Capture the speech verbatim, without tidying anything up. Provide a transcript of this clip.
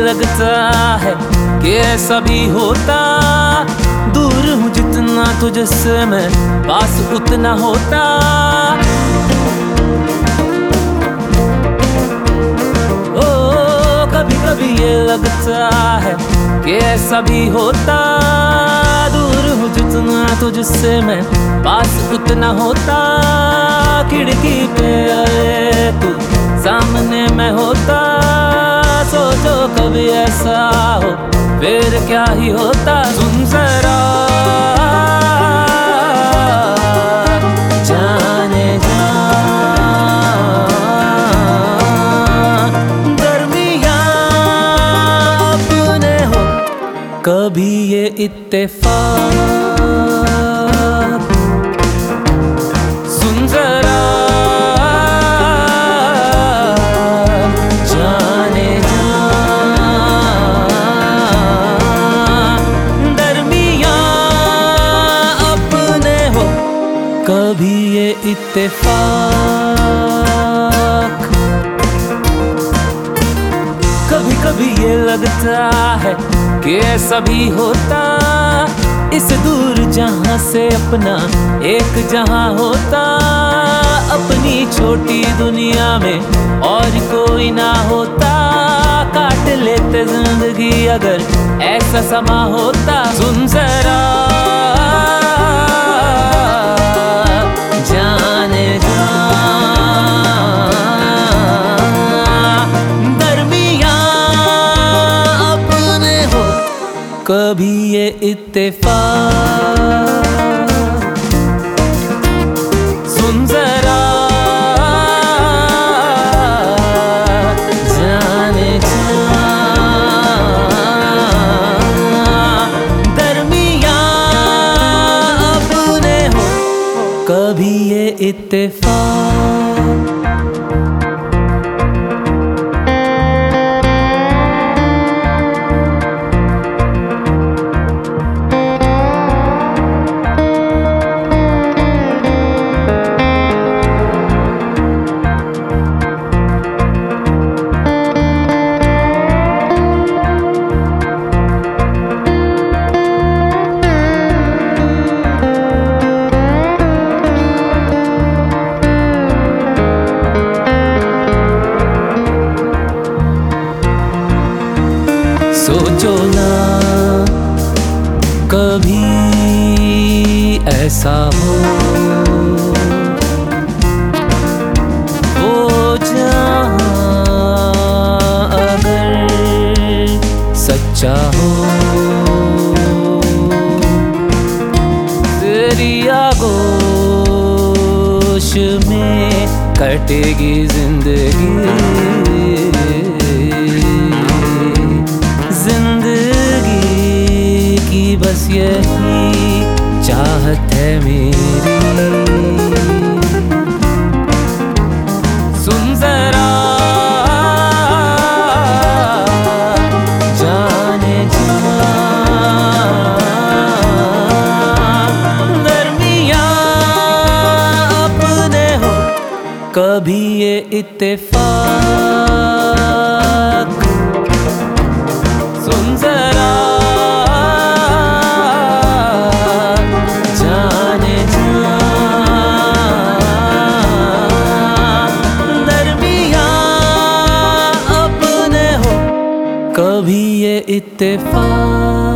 लगता है कि ऐसा भी होता, दूर हूँ जितना तुझसे मैं पास उतना होता। ओ कभी कभी ये लगता है कि ऐसा भी होता, दूर हूँ जितना तुझसे मैं पास उतना होता। खिड़की पे आए तू सामने मैं होता, सोचो कभी ऐसा हो फिर क्या ही होता। सुन जरा जाने जा दरमियां अपने हो कभी ये इत्तेफाक। सुन जरा कभी ये इत्तेफाक। कभी कभी ये लगता है कि ऐसा भी होता, इस दूर जहां से अपना एक जहां होता। अपनी छोटी दुनिया में और कोई ना होता, काट लेते जिंदगी अगर ऐसा समा होता। सुन जरा जाने जा दरमियां अपने हो कभी ये इत्तेफाक। सुन जरा जाने जा दरमियां अपने हो कभी ये इत्तेफाक। सोचो ना कभी ऐसा हो, वो जहां अगर सच्चा हो। तेरी आगोश में कटेगी जिंदगी, जिंदगी की बस यही चाहत है मेरी। सुन जरा जाने जा दरमियां अपने हो कभी ये इत्तेफाक। सुन जरा जाने जा दरमियां अपने हो कभी ये इत्तेफाक।